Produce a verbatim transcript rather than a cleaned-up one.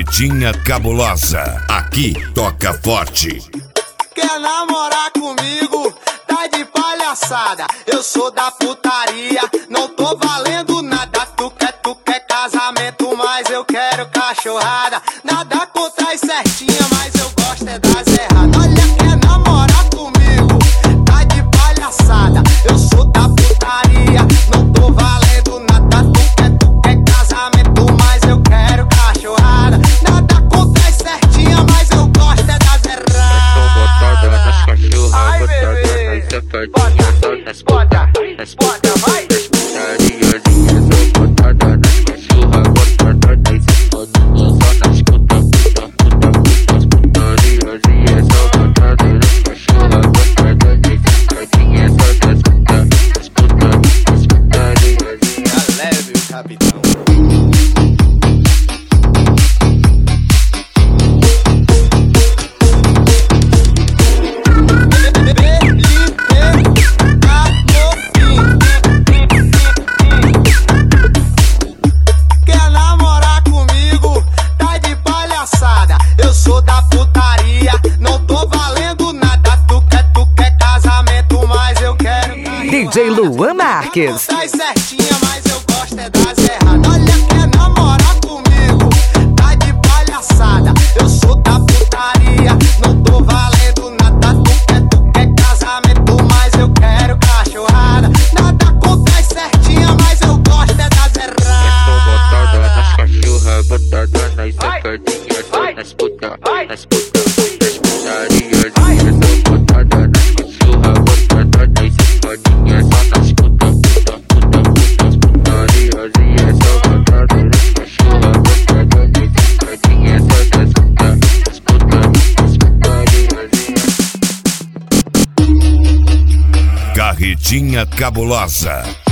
Carretinha Cabulosa, aqui toca forte. Quer namorar comigo? Tá de palhaçada. Eu sou da putaria, não tô valendo nada. Tu quer, tu quer casamento, mas eu quero cachorrada. Nada contra as certinhas, mas eu gosto é das erradas. Olha, quer namorar comigo? Tá de palhaçada. Eu sou da putaria, não tô valendo nada. Tu quer, tu quer casamento, mas eu quero cachorrada. Nada contra as certinhas, mas eu gosto é das erradas. Eu tô botada nas cachorras, Ai, botada bebê. nas safadinhas, só nas putas, nas putas, vai. nas putariazinhas. Sou botada nas cachorras, botada nas safadinhas, só nas putas, puta, puta, putas, putariazinhas. Sou botada nas cachorras, botada nas safadinhas, só nas putas, nas putas, nas putariazinhas. Tá leve, capitão. Quer namorar comigo? Tá de palhaçada. Eu sou da putaria, não tô valendo nada. Tu quer, tu quer casamento, mas eu quero D J Luan Marques. Tá certinha, mas eu gosto é das erradas. Olha, quer namorar comigo? Tá de palhaçada. Eu sou da putaria, não tô valendo nada. Tu quer, tu quer casamento, mas eu quero cachorrada. Nada contra as certinhas, mas eu gosto é das Eu tô botada nas erradas. cachorras, botada nas safadinhas, só nas putas, nas putas, nas putariazinhas. Sou botada nas cachorras, botada nas safadinhas, só nas putas, puta, puta, putas, putariazinhas. Sou botada nas cachorras, botada nas safadinhas, só nas putas, nas putas, nas putariazinhas. Carretinha Cabulosa.